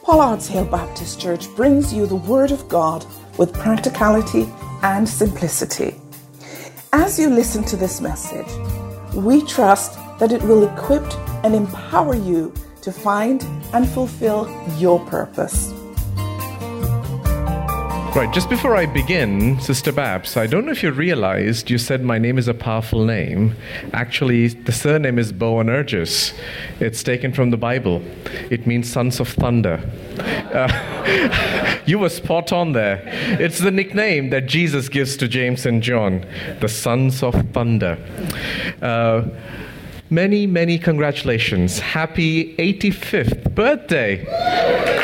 Pollard's Hill Baptist Church brings you the Word of God with practicality and simplicity. As you listen to this message, we trust that it will equip and empower you to find and fulfill your purpose. Right, just before I begin, Sister Babs, I don't know if you realized you said my name is a powerful name. Actually, the surname is Boanerges. It's taken from the Bible. It means sons of thunder. You were spot on there. It's the nickname that Jesus gives to James and John, the sons of thunder. Many congratulations. Happy 85th birthday.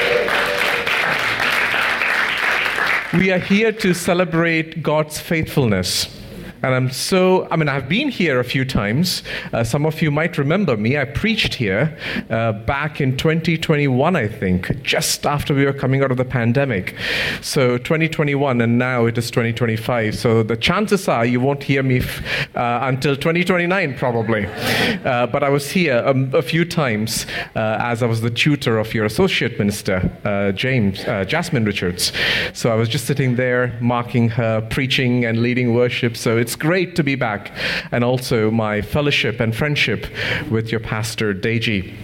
We are here to celebrate God's faithfulness. And I've been here a few times. Some of you might remember me. I preached here back in 2021, I think, just after we were coming out of the pandemic. So 2021, and now it is 2025. So the chances are you won't hear me until 2029, probably. But I was here a few times as I was the tutor of your associate minister, Jasmine Richards. So I was just sitting there marking her preaching and leading worship. So it's great to be back, and also my fellowship and friendship with your pastor, Deji.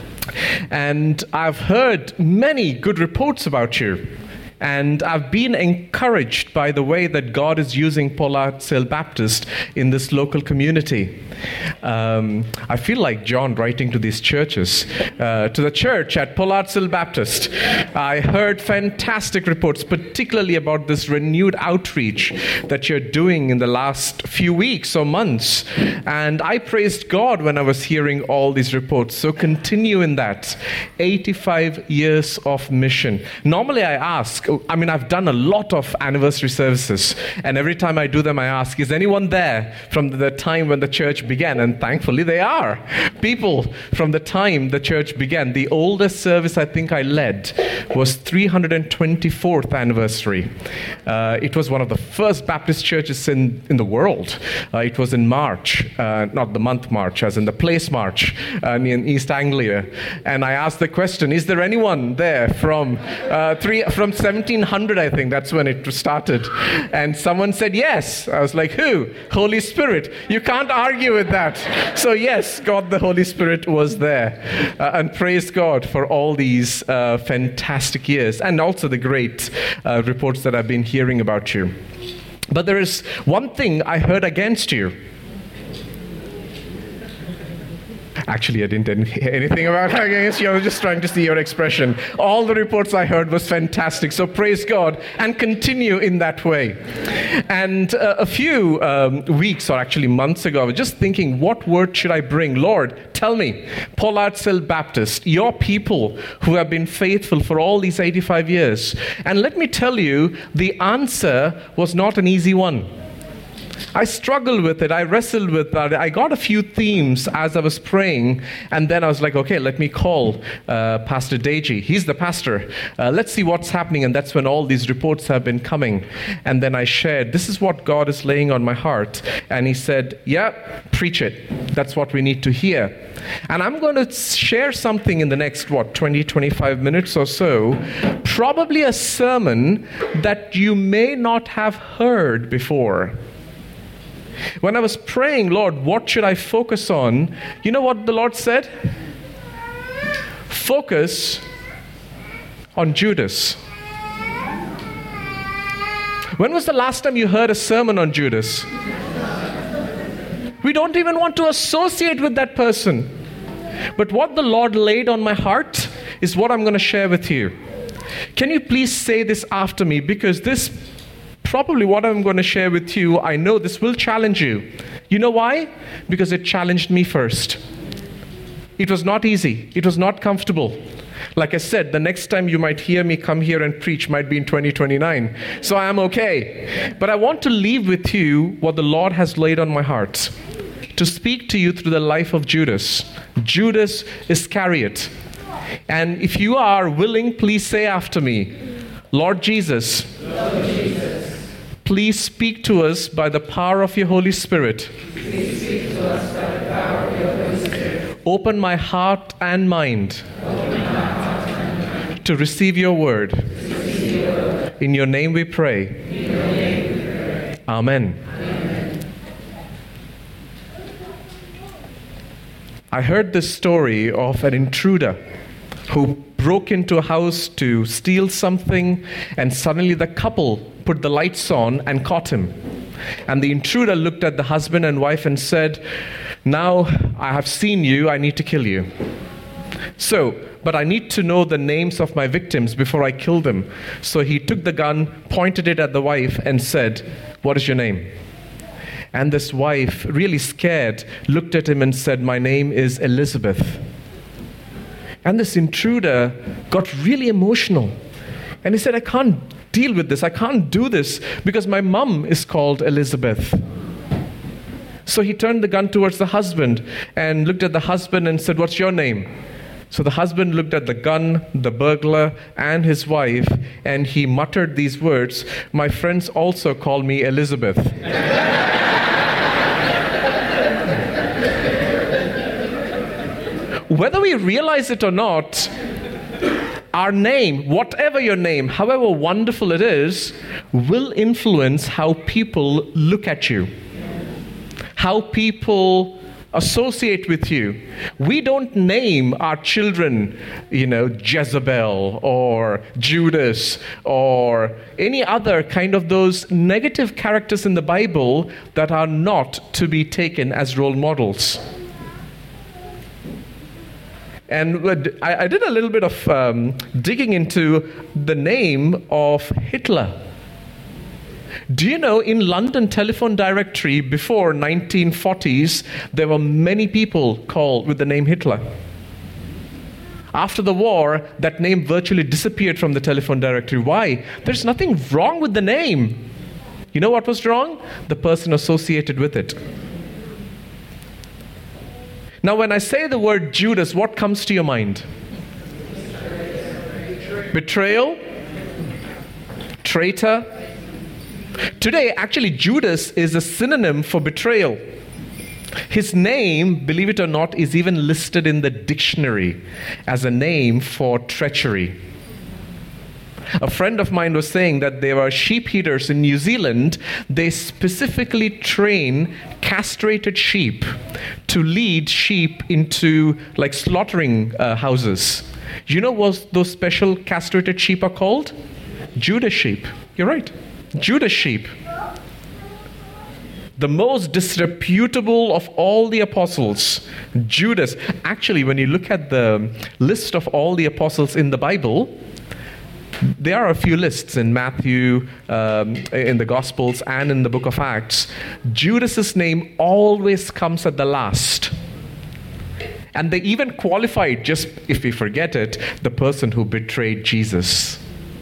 And I've heard many good reports about you. And I've been encouraged by the way that God is using Pollard's Hill Baptist in this local community. I feel like John writing to these churches. To the church at Pollard's Hill Baptist, I heard fantastic reports, particularly about this renewed outreach that you're doing in the last few weeks or months. And I praised God when I was hearing all these reports. So continue in that. 85 years of mission. Normally I ask, I've done a lot of anniversary services, and every time I do them, I ask, is anyone there from the time when the church began? And thankfully they are. People from the time the church began. The oldest service I think I led was 324th anniversary. It was one of the first Baptist churches in the world. It was in March, not the month March, as in the place March, in East Anglia. And I asked the question, is there anyone there from 1700, I think, that's when it started. And someone said yes. I was like, who? Holy Spirit. You can't argue with that. So yes, God the Holy Spirit was there. And praise God for all these fantastic years, and also the great reports that I've been hearing about you. But there is one thing I heard against you. Actually, I didn't hear anything about against you. I was just trying to see your expression. All the reports I heard was fantastic. So praise God and continue in that way. And a few weeks, or actually months ago, I was just thinking, what word should I bring? Lord, tell me, Pollard's Hill Baptist, your people who have been faithful for all these 85 years. And let me tell you, the answer was not an easy one. I struggled with it. I wrestled with that. I got a few themes as I was praying, and then I was like, okay, let me call Pastor Deji. He's the pastor. Let's see what's happening. And that's when all these reports have been coming. And then I shared, this is what God is laying on my heart. And he said, yeah, preach it. That's what we need to hear. And I'm going to share something in the next, 20-25 minutes or so, probably a sermon that you may not have heard before. When I was praying, Lord, what should I focus on? You know what the Lord said? Focus on Judas. When was the last time you heard a sermon on Judas? We don't even want to associate with that person. But what the Lord laid on my heart is what I'm going to share with you. Can you please say this after me? Because this probably what I'm going to share with you, I know this will challenge you. You know why? Because it challenged me first. It was not easy. It was not comfortable. Like I said, the next time you might hear me come here and preach might be in 2029. So I am okay. But I want to leave with you what the Lord has laid on my heart, to speak to you through the life of Judas Iscariot. And if you are willing, please say after me, Lord Jesus, please speak to us by the power of your Holy Spirit. Open my heart and mind to receive your word. In your name we pray. Amen. I heard this story of an intruder who broke into a house to steal something, and suddenly the couple put the lights on and caught him. And the intruder looked at the husband and wife and said, "Now I have seen you, I need to kill you. But I need to know the names of my victims before I kill them." So he took the gun, pointed it at the wife, and said, "What is your name?" And this wife, really scared, looked at him and said, "My name is Elizabeth." And this intruder got really emotional. And he said, "I can't deal with this. I can't do this because my mom is called Elizabeth." So he turned the gun towards the husband and looked at the husband and said, "What's your name?" So the husband looked at the gun, the burglar, and his wife, and he muttered these words, "My friends also call me Elizabeth." Whether we realize it or not, our name, whatever your name, however wonderful it is, will influence how people look at you, how people associate with you. We don't name our children, Jezebel or Judas or any other kind of those negative characters in the Bible that are not to be taken as role models. And I did a little bit of digging into the name of Hitler. Do you know, in London telephone directory before 1940s, there were many people called with the name Hitler. After the war, that name virtually disappeared from the telephone directory. Why? There's nothing wrong with the name. You know what was wrong? The person associated with it. Now, when I say the word Judas, what comes to your mind? Betrayal? Traitor? Today, actually, Judas is a synonym for betrayal. His name, believe it or not, is even listed in the dictionary as a name for treachery. A friend of mine was saying that there are sheep heaters in New Zealand. They specifically train castrated sheep to lead sheep into slaughtering houses. You know what those special castrated sheep are called? Judas sheep. You're right. Judas sheep. The most disreputable of all the apostles, Judas. Actually, when you look at the list of all the apostles in the Bible, there are a few lists in Matthew, in the Gospels, and in the book of Acts. Judas's name always comes at the last. And they even qualified, just if we forget it, the person who betrayed Jesus.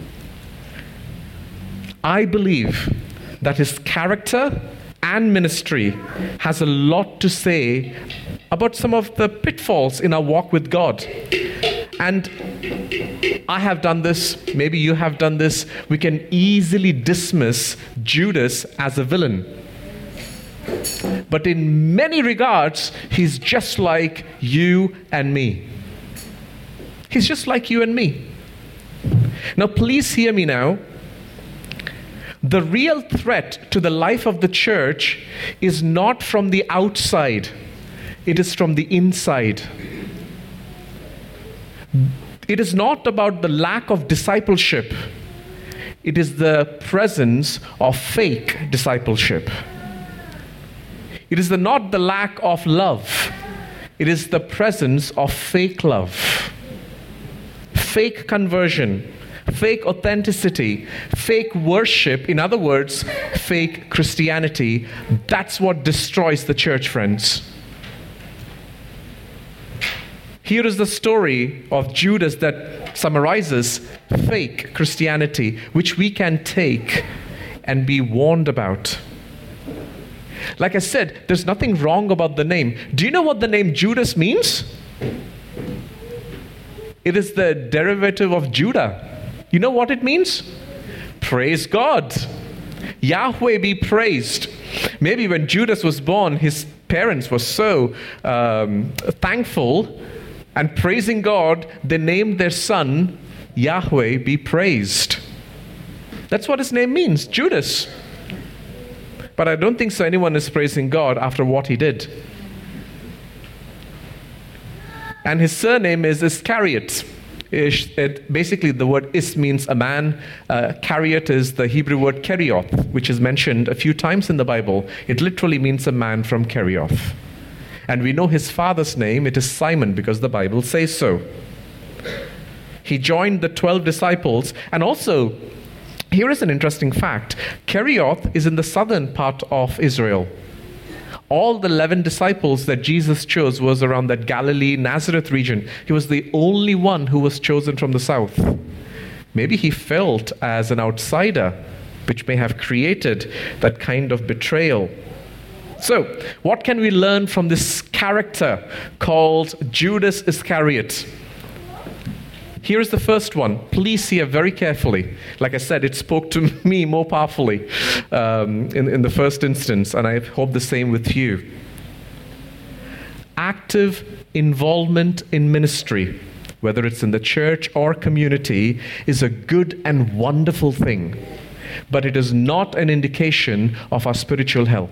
I believe that his character and ministry has a lot to say about some of the pitfalls in our walk with God. And I have done this, maybe you have done this. We can easily dismiss Judas as a villain. But in many regards, he's just like you and me. He's just like you and me. Now, please hear me now. The real threat to the life of the church is not from the outside. It is from the inside. It is not about the lack of discipleship. It is the presence of fake discipleship. It is not the lack of love. It is the presence of fake love. Fake conversion, fake authenticity, fake worship, in other words, fake Christianity. That's what destroys the church, friends. Here is the story of Judas that summarizes fake Christianity, which we can take and be warned about. Like I said, there's nothing wrong about the name. Do you know what the name Judas means? It is the derivative of Judah. You know what it means? Praise God. Yahweh be praised. Maybe when Judas was born, his parents were so thankful and praising God, they named their son Yahweh be praised. That's what his name means, Judas. But I don't think so anyone is praising God after what he did. And his surname is Iscariot. Basically, the word is means a man. Cariot is the Hebrew word kerioth, which is mentioned a few times in the Bible. It literally means a man from Kerioth. And we know his father's name. It is Simon, because the Bible says so. He joined the 12 disciples. And also, here is an interesting fact. Kerioth is in the southern part of Israel. All the 11 disciples that Jesus chose was around that Galilee, Nazareth region. He was the only one who was chosen from the south. Maybe he felt as an outsider, which may have created that kind of betrayal. So, what can we learn from this character called Judas Iscariot? Here is the first one. Please hear very carefully. Like I said, it spoke to me more powerfully in the first instance, and I hope the same with you. Active involvement in ministry, whether it's in the church or community, is a good and wonderful thing, but it is not an indication of our spiritual health.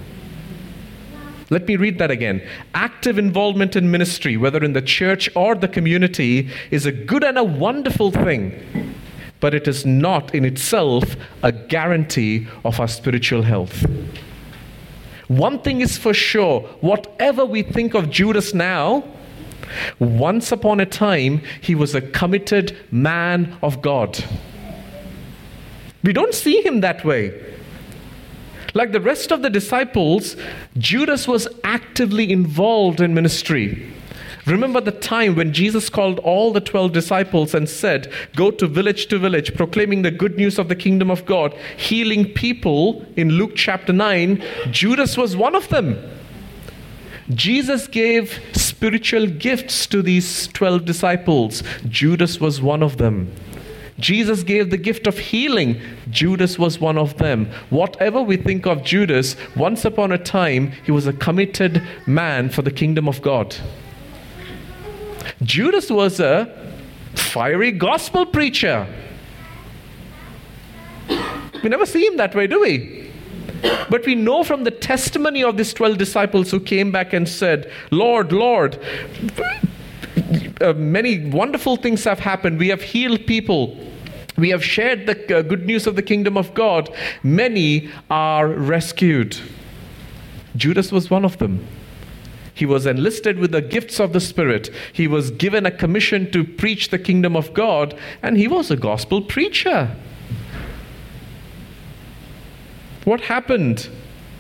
Let me read that again. Active involvement in ministry, whether in the church or the community, is a good and a wonderful thing, but it is not in itself a guarantee of our spiritual health. One thing is for sure, whatever we think of Judas now, once upon a time, he was a committed man of God. We don't see him that way. Like the rest of the disciples, Judas was actively involved in ministry. Remember the time when Jesus called all the 12 disciples and said, go to village, proclaiming the good news of the kingdom of God, healing people in Luke chapter 9. Judas was one of them. Jesus gave spiritual gifts to these 12 disciples. Judas was one of them. Jesus gave the gift of healing. Judas was one of them. Whatever we think of Judas, once upon a time, he was a committed man for the kingdom of God. Judas was a fiery gospel preacher. We never see him that way, do we? But we know from the testimony of these 12 disciples who came back and said, Lord, Lord, many wonderful things have happened. We have healed people. We have shared the good news of the kingdom of God. Many are rescued. Judas was one of them. He was enlisted with the gifts of the Spirit. He was given a commission to preach the kingdom of God, and he was a gospel preacher. What happened?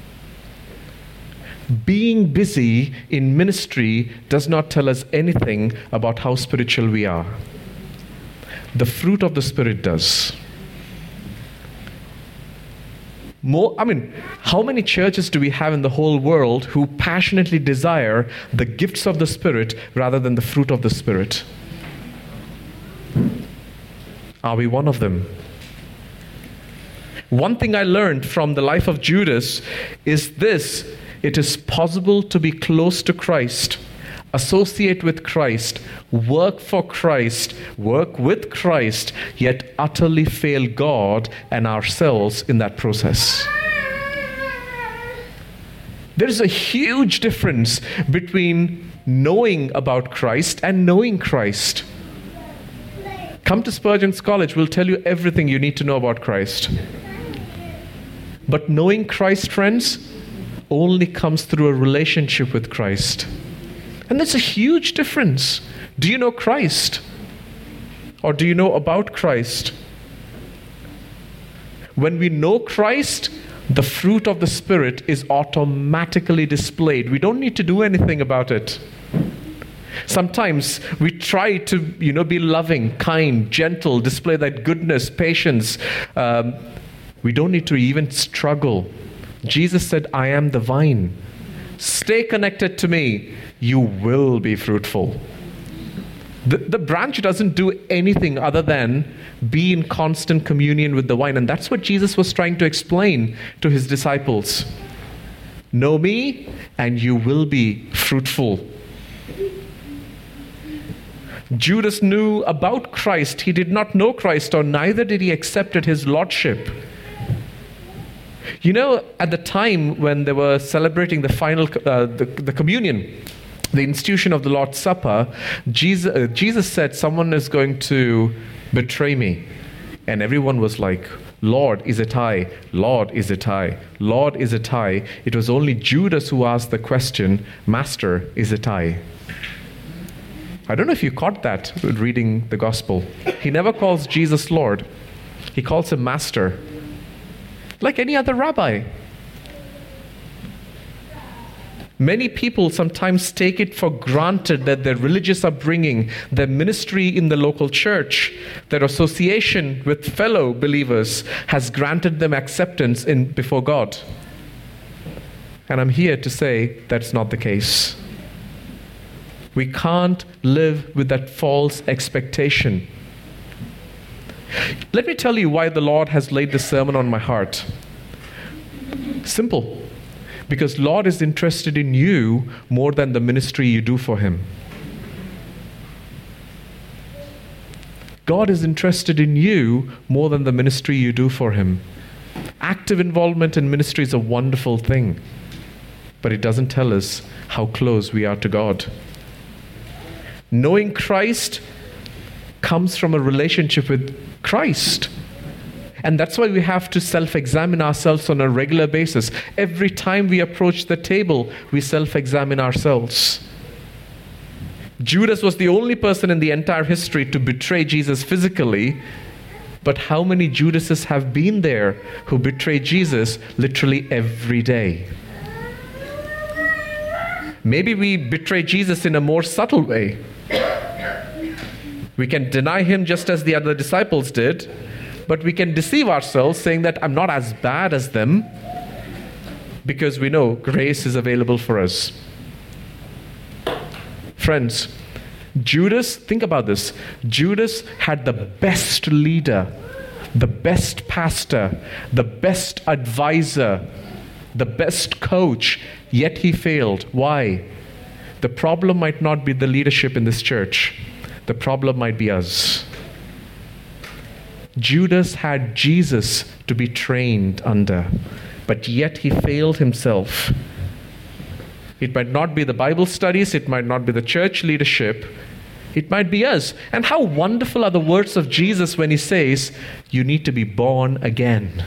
Being busy in ministry does not tell us anything about how spiritual we are. The fruit of the Spirit does. How many churches do we have in the whole world who passionately desire the gifts of the Spirit rather than the fruit of the Spirit? Are we one of them? One thing I learned from the life of Judas is this: it is possible to be close to Christ, associate with Christ, work for Christ, work with Christ, yet utterly fail God and ourselves in that process. There is a huge difference between knowing about Christ and knowing Christ. Come to Spurgeon's College, we'll tell you everything you need to know about Christ. But knowing Christ, friends, only comes through a relationship with Christ. And that's a huge difference. Do you know Christ? Or do you know about Christ? When we know Christ, the fruit of the Spirit is automatically displayed. We don't need to do anything about it. Sometimes we try to, be loving, kind, gentle, display that goodness, patience. We don't need to even struggle. Jesus said, I am the vine. Stay connected to me. You will be fruitful. The branch doesn't do anything other than be in constant communion with the vine. And that's what Jesus was trying to explain to his disciples. Know me and you will be fruitful. Judas knew about Christ. He did not know Christ, or neither did he accept his lordship. You know, at the time when they were celebrating the final, the communion, the institution of the Lord's Supper, Jesus said, someone is going to betray me. And everyone was like, Lord, is it I? Lord, is it I? Lord, is it I? It was only Judas who asked the question, Master, is it I? I don't know if you caught that reading the gospel. He never calls Jesus Lord. He calls him Master, like any other rabbi. Many people sometimes take it for granted that their religious upbringing, their ministry in the local church, their association with fellow believers has granted them acceptance before God. And I'm here to say that's not the case. We can't live with that false expectation. Let me tell you why the Lord has laid this sermon on my heart. Simple. Because Lord is interested in you more than the ministry you do for Him. God is interested in you more than the ministry you do for Him. Active involvement in ministry is a wonderful thing, but it doesn't tell us how close we are to God. Knowing Christ comes from a relationship with Christ. And that's why we have to self-examine ourselves on a regular basis. Every time we approach the table, we self-examine ourselves. Judas was the only person in the entire history to betray Jesus physically, but how many Judases have been there who betray Jesus literally every day? Maybe we betray Jesus in a more subtle way. We can deny Him just as the other disciples did, but we can deceive ourselves saying that I'm not as bad as them because we know grace is available for us. Friends, Judas, think about this. Judas had the best leader, the best pastor, the best advisor, the best coach, yet he failed. Why? The problem might not be the leadership in this church. The problem might be us. Judas had Jesus to be trained under, but yet he failed himself. It might not be the Bible studies, it might not be the church leadership, it might be us. And how wonderful are the words of Jesus when He says, you need to be born again.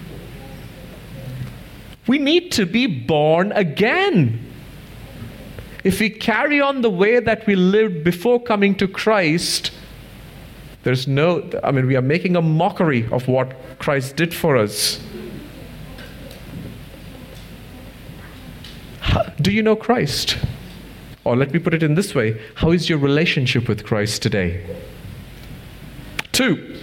We need to be born again. If we carry on the way that we lived before coming to Christ, we are making a mockery of what Christ did for us. Do you know Christ? Or let me put it in this way, how is your relationship with Christ today? 2,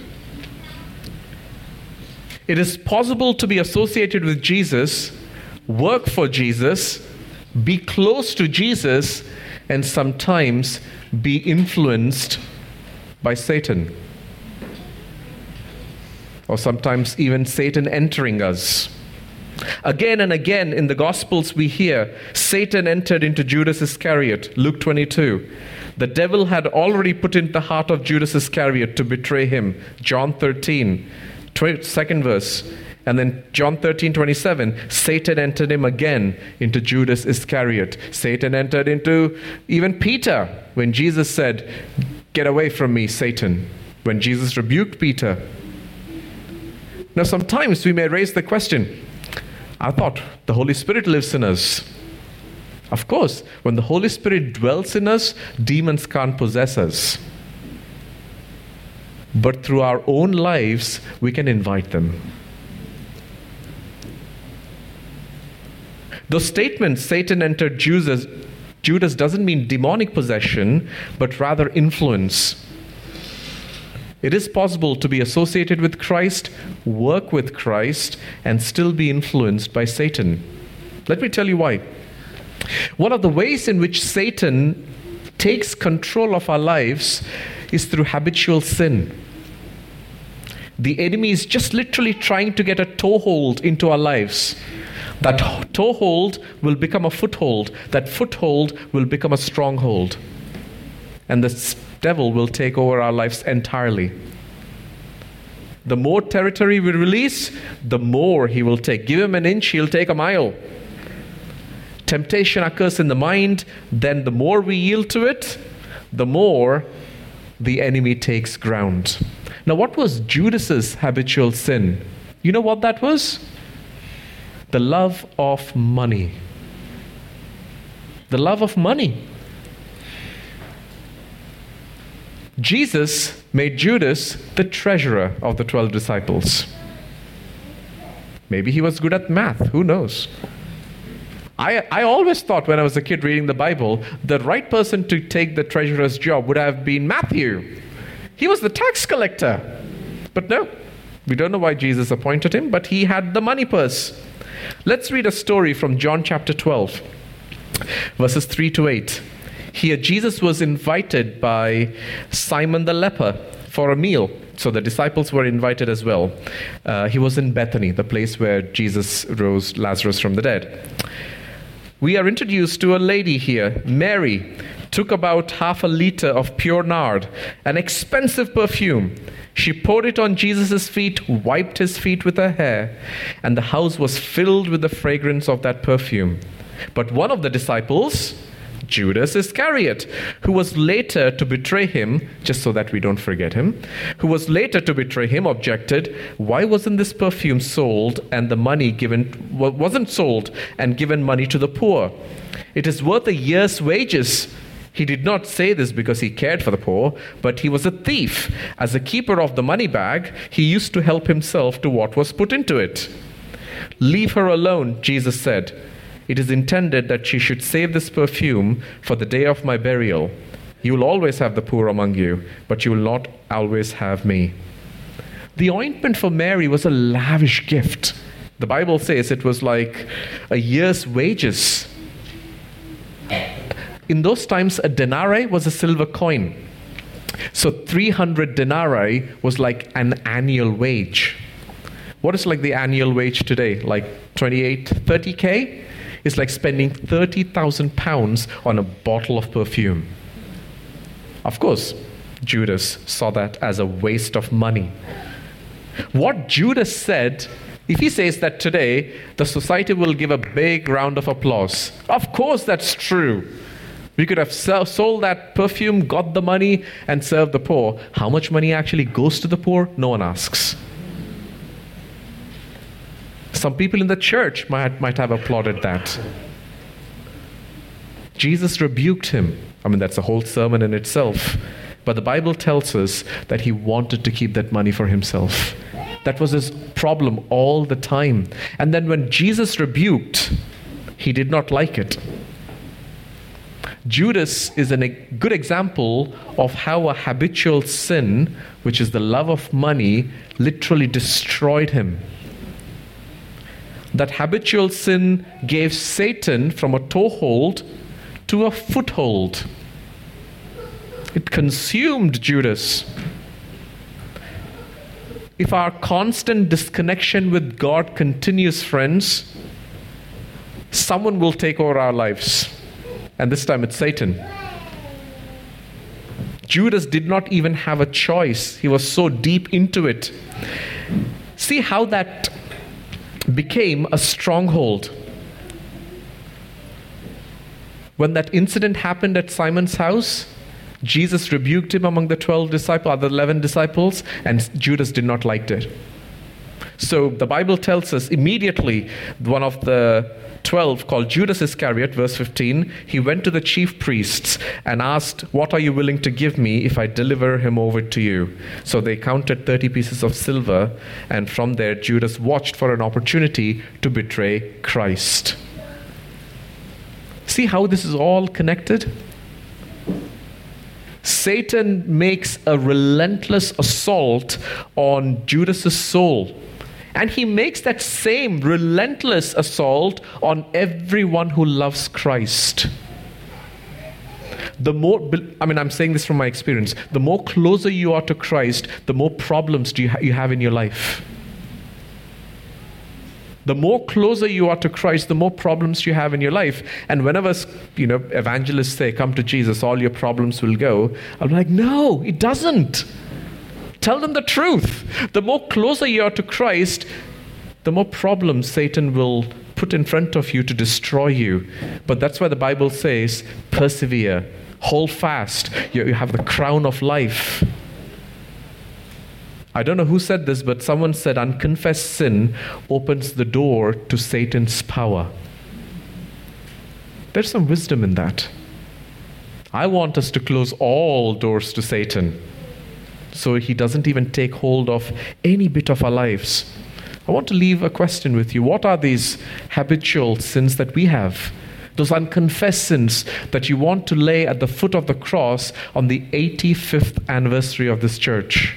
it is possible to be associated with Jesus, work for Jesus, be close to Jesus, and sometimes be influenced by Satan. Or sometimes even Satan entering us. Again and again in the Gospels we hear, Satan entered into Judas Iscariot, Luke 22. The devil had already put in the heart of Judas Iscariot to betray him, John 13, 2nd verse. And then John 13:27, Satan entered him again into Judas Iscariot. Satan entered into even Peter when Jesus said, get away from me, Satan. When Jesus rebuked Peter. Now sometimes we may raise the question, I thought the Holy Spirit lives in us. Of course, when the Holy Spirit dwells in us, demons can't possess us. But through our own lives, we can invite them. Those statements, Satan entered Judas doesn't mean demonic possession, but rather influence. It is possible to be associated with Christ, work with Christ, and still be influenced by Satan. Let me tell you why. One of the ways in which Satan takes control of our lives is through habitual sin. The enemy is just literally trying to get a toehold into our lives. That toehold will become a foothold. That foothold will become a stronghold. And the devil will take over our lives entirely. The more territory we release, the more he will take. Give him an inch, he'll take a mile. Temptation occurs in the mind, then the more we yield to it, the more the enemy takes ground. Now, what was Judas's habitual sin? You know what that was? The love of money. The love of money. Jesus made Judas the treasurer of the 12 disciples. Maybe he was good at math, who knows? I always thought when I was a kid reading the Bible, the right person to take the treasurer's job would have been Matthew. He was the tax collector. But no, we don't know why Jesus appointed him, but he had the money purse. Let's read a story from John chapter 12, verses 3 to 8. Here, Jesus was invited by Simon the leper for a meal. So the disciples were invited as well. He was in Bethany, the place where Jesus rose Lazarus from the dead. We are introduced to a lady here, Mary, took about half a liter of pure nard, an expensive perfume. She poured it on Jesus' feet, wiped his feet with her hair, and the house was filled with the fragrance of that perfume. But one of the disciples, Judas Iscariot, who was later to betray him, just so that we don't forget him, who was later to betray him, objected, why wasn't this perfume sold and the money wasn't sold and given money to the poor? It is worth a year's wages. He did not say this because he cared for the poor, but he was a thief. As a keeper of the money bag, he used to help himself to what was put into it. Leave her alone, Jesus said. It is intended that she should save this perfume for the day of my burial. You will always have the poor among you, but you will not always have me. The ointment for Mary was a lavish gift. The Bible says it was like a year's wages. In those times, a denarii was a silver coin. So 300 denarii was like an annual wage. What is like the annual wage today? Like 28, 30K? It's like spending 30,000 pounds on a bottle of perfume. Of course, Judas saw that as a waste of money. What Judas said, if he says that today, the society will give a big round of applause. Of course, that's true. We could have sold that perfume, got the money, and served the poor. How much money actually goes to the poor? No one asks. Some people in the church might have applauded that. Jesus rebuked him. I mean, that's a whole sermon in itself. But the Bible tells us that he wanted to keep that money for himself. That was his problem all the time. And then when Jesus rebuked, he did not like it. Judas is a good example of how a habitual sin, which is the love of money, literally destroyed him. That habitual sin gave Satan from a toehold to a foothold. It consumed Judas. If our constant disconnection with God continues, friends, someone will take over our lives. And this time it's Satan. Judas did not even have a choice. He was so deep into it. See how that became a stronghold. When that incident happened at Simon's house, Jesus rebuked him among the 12 disciples, other 11 disciples, and Judas did not like it. So the Bible tells us immediately, one of the 12, called Judas Iscariot, verse 15, he went to the chief priests and asked, what are you willing to give me if I deliver him over to you? So they counted 30 pieces of silver, and from there Judas watched for an opportunity to betray Christ. See how this is all connected? Satan makes a relentless assault on Judas's soul. And he makes that same relentless assault on everyone who loves Christ. I'm saying this from my experience. The more closer you are to Christ, the more problems you have in your life. The more closer you are to Christ, the more problems you have in your life. And whenever, evangelists say, come to Jesus, all your problems will go, I'm like, no, it doesn't. Tell them the truth. The more closer you are to Christ, the more problems Satan will put in front of you to destroy you. But that's why the Bible says, persevere, hold fast. You have the crown of life. I don't know who said this, but someone said unconfessed sin opens the door to Satan's power. There's some wisdom in that. I want us to close all doors to Satan so he doesn't even take hold of any bit of our lives. I want to leave a question with you. What are these habitual sins that we have? Those unconfessed sins that you want to lay at the foot of the cross on the 85th anniversary of this church.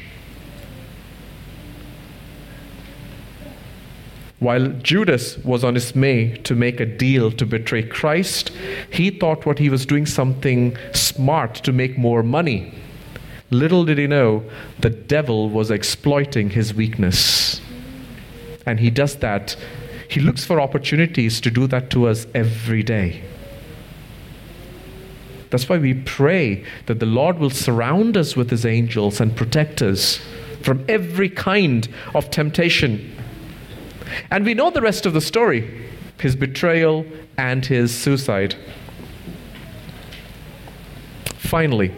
While Judas was on his way to make a deal to betray Christ, he thought what he was doing something smart to make more money. Little did he know, the devil was exploiting his weakness. And he does that. He looks for opportunities to do that to us every day. That's why we pray that the Lord will surround us with his angels and protect us from every kind of temptation. And we know the rest of the story, his betrayal and his suicide. Finally,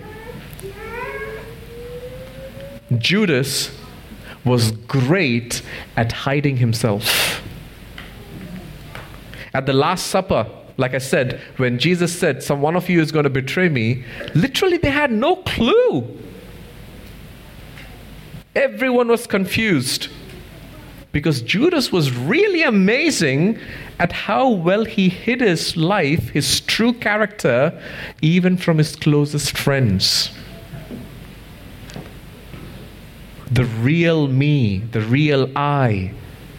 Judas was great at hiding himself. At the Last Supper, like I said, when Jesus said, one of you is going to betray me, literally they had no clue. Everyone was confused. Because Judas was really amazing at how well he hid his life, his true character, even from his closest friends. The real me, the real I.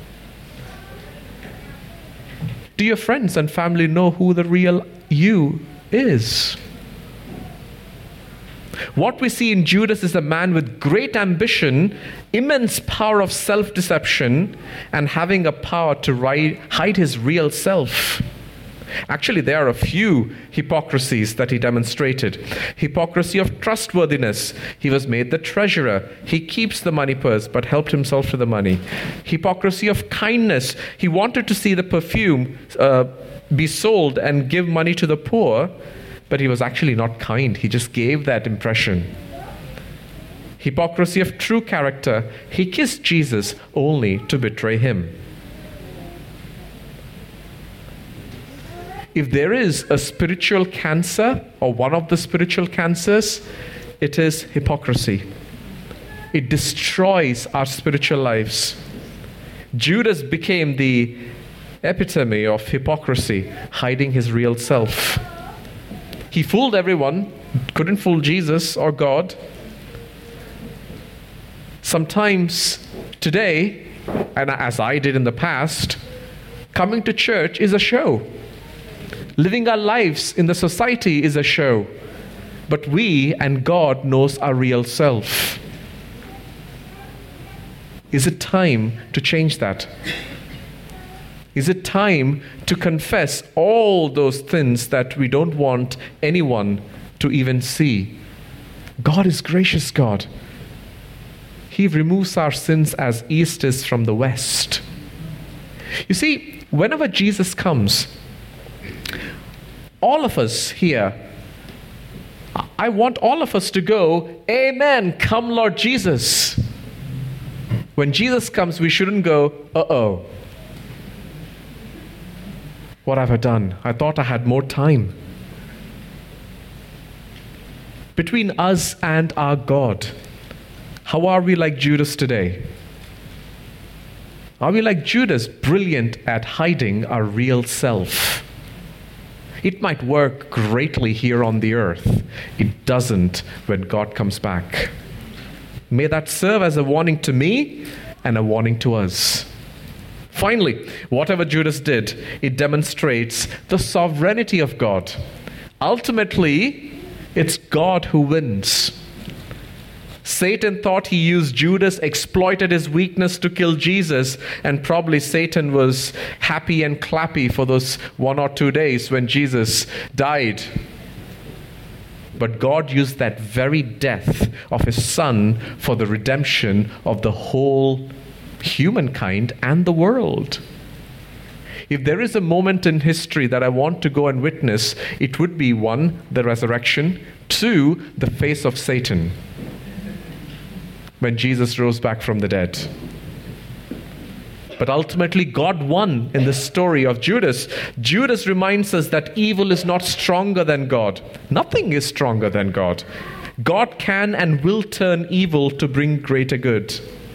Do your friends and family know who the real you is? What we see in Judas is a man with great ambition, immense power of self-deception, and having a power to hide his real self. Actually, there are a few hypocrisies that he demonstrated. Hypocrisy of trustworthiness. He was made the treasurer. He keeps the money purse, but helped himself to the money. Hypocrisy of kindness. He wanted to see the perfume be sold and give money to the poor, but he was actually not kind. He just gave that impression. Hypocrisy of true character. He kissed Jesus only to betray him. If there is a spiritual cancer, or one of the spiritual cancers, it is hypocrisy. It destroys our spiritual lives. Judas became the epitome of hypocrisy, hiding his real self. He fooled everyone, couldn't fool Jesus or God. Sometimes today, and as I did in the past, coming to church is a show. Living our lives in the society is a show. But we and God knows our real self. Is it time to change that? Is it time to confess all those things that we don't want anyone to even see? God is gracious God. He removes our sins as east is from the west. You see, whenever Jesus comes, all of us here, I want all of us to go, Amen, come Lord Jesus. When Jesus comes, we shouldn't go, uh-oh. What have I done? I thought I had more time. Between us and our God, how are we like Judas today? Are we like Judas, brilliant at hiding our real self? It might work greatly here on the earth. It doesn't when God comes back. May that serve as a warning to me and a warning to us. Finally, whatever Judas did, it demonstrates the sovereignty of God. Ultimately, it's God who wins. Satan thought he used Judas, exploited his weakness to kill Jesus, and probably Satan was happy and clappy for those 1 or 2 days when Jesus died. But God used that very death of his Son for the redemption of the whole humankind and the world. If there is a moment in history that I want to go and witness, it would be 1, the resurrection, 2, the face of Satan, when Jesus rose back from the dead. But ultimately, God won in the story of Judas. Judas reminds us that evil is not stronger than God. Nothing is stronger than God. God can and will turn evil to bring greater good.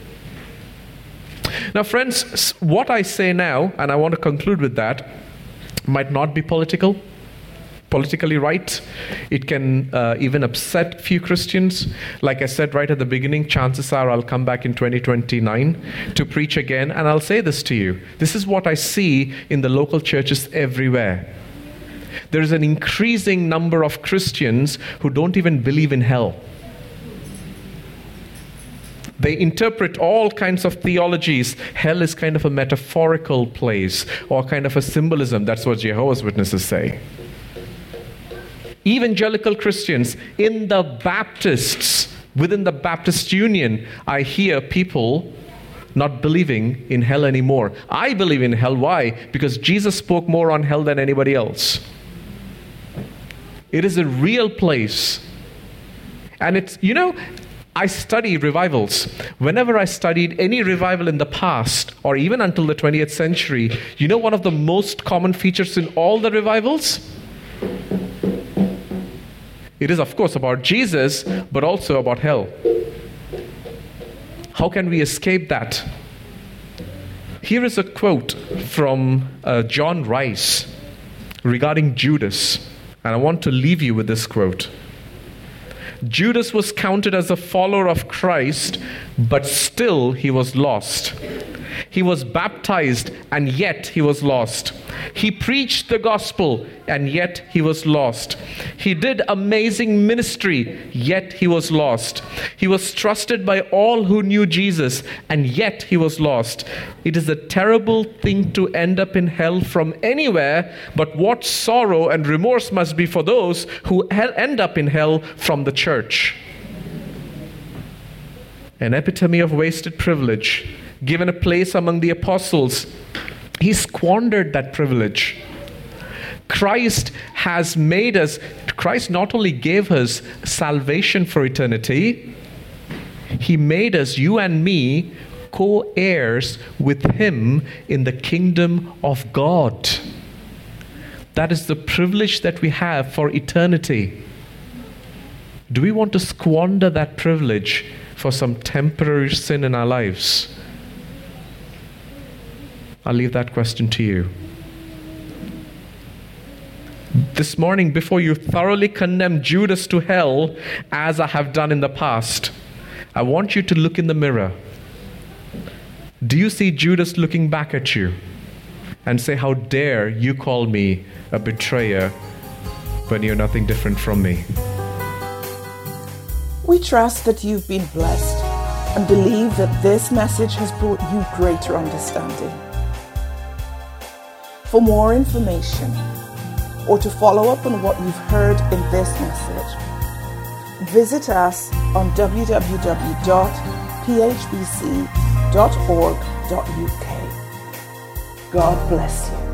Now, friends, what I say now, and I want to conclude with that, might not be politically right. It can even upset few Christians. Like I said right at the beginning, chances are I'll come back in 2029 to preach again, and I'll say this to you. This is what I see in the local churches everywhere. There is an increasing number of Christians who don't even believe in hell. They interpret all kinds of theologies. Hell is kind of a metaphorical place or kind of a symbolism. That's what Jehovah's Witnesses say. Evangelical Christians in the Baptists, within the Baptist Union, I hear people not believing in hell anymore. I believe in hell. Why? Because Jesus spoke more on hell than anybody else. It is a real place. And it's, I study revivals. Whenever I studied any revival in the past, or even until the 20th century, one of the most common features in all the revivals? It is, of course, about Jesus, but also about hell. How can we escape that? Here is a quote from John Rice regarding Judas, and I want to leave you with this quote. Judas was counted as a follower of Christ, but still he was lost. He was baptized, and yet he was lost. He preached the gospel, and yet he was lost. He did amazing ministry, yet he was lost. He was trusted by all who knew Jesus, and yet he was lost. It is a terrible thing to end up in hell from anywhere, but what sorrow and remorse must be for those who end up in hell from the church. An epitome of wasted privilege. Given a place among the apostles, he squandered that privilege. Christ not only gave us salvation for eternity, he made us, you and me, co-heirs with him in the kingdom of God. That is the privilege that we have for eternity. Do we want to squander that privilege for some temporary sin in our lives? I'll leave that question to you. This morning, before you thoroughly condemn Judas to hell, as I have done in the past, I want you to look in the mirror. Do you see Judas looking back at you and say, how dare you call me a betrayer when you're nothing different from me? We trust that you've been blessed and believe that this message has brought you greater understanding. For more information or to follow up on what you've heard in this message, visit us on www.phbc.org.uk. God bless you.